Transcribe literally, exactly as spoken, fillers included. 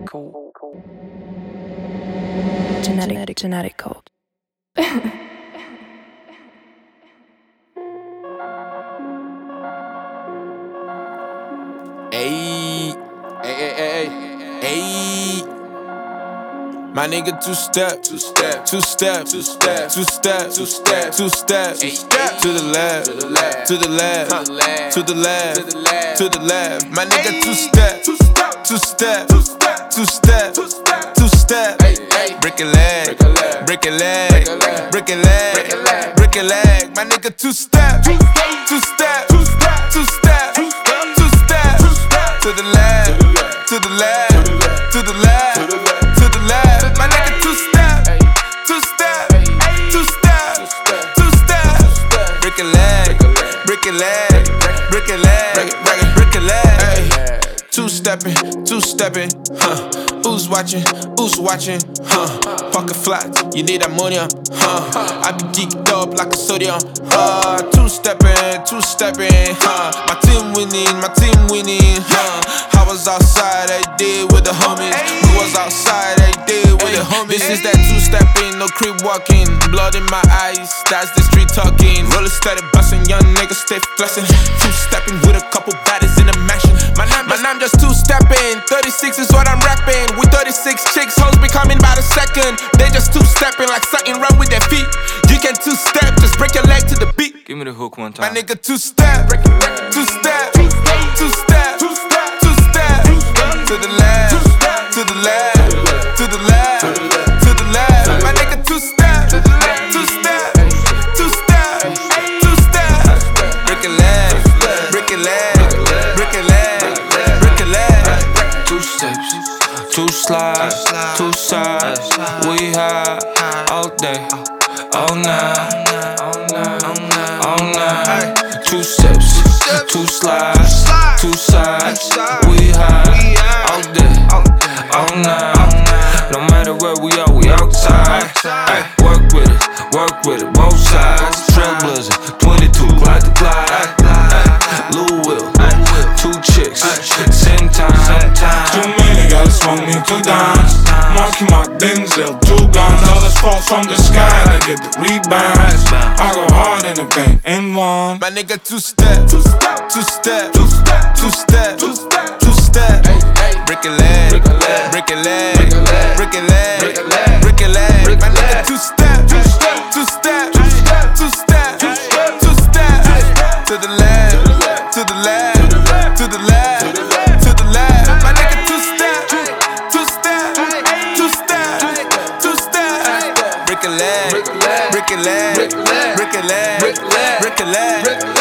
Genetic, genetic code. Ayy, ay, ay, ay, ay. My nigga two step, two step, two step, two step, two step, two step, two step, to the left, to the left, to the left, to the left, to the left. My nigga two step, two step, two step, two step, two step. Break a leg, break a leg, break a leg, break a leg. My nigga two step, two step, two step, two step, to the left, to the left, to the left, to the left. My nigga two step, two step, two step, two step. Break a leg, break a leg, break a leg, break a leg. Two stepping, two stepping, huh? Who's watching? Who's watching? Huh? Pocket flats, you need ammonia, huh? I be geeked up like a sodium, uh. Two stepping, two stepping, huh? My team winning, my team winning, huh? I was outside, I did with the homies. We was outside, I did with the homies. This is that two stepping, no creep walking. Blood in my eyes, that's the street talking. Roller steady bustin', young niggas stay flexing. Two stepping with a couple baddies in the mansion. My name, my name just two stepping. thirty-six is what I'm rapping. With thirty-six chicks, hoes be coming by the second. They just two stepping like something wrong with their feet. You can two step, just break your leg to the beat. Give me the hook one time. My nigga two step, two step, two step, two step, to the left, to the left, to the left, to the left. My nigga two step, two step, two step, two step. Break a leg, break a leg, break a leg, break a leg. Two steps, two slides, two sides. We high all day, all night, all night, all night. Two steps, two slides, two sides. We high all day, all night. No matter where we are, we outside. Ay, work with it, work with it, both sides. Trailblazer, twenty-two, glide to glide. Lou Will, two chicks, same time. Too many gotta smoke me two dimes. Marky Mark Denzel, two guns. All this fall from the sky, I get the rebounds. I go hard in the paint and one. My nigga two step, two step, two step, two step, two step, two step. Break a leg, break a leg, break a leg, break a leg, break a leg. My nigga two step, two step, two step, two step, two step. To the left, to the left, to the left, to the left. My nigga two step, two step, two step, two step. Break a leg, break a leg, break a leg, break a leg, break a leg.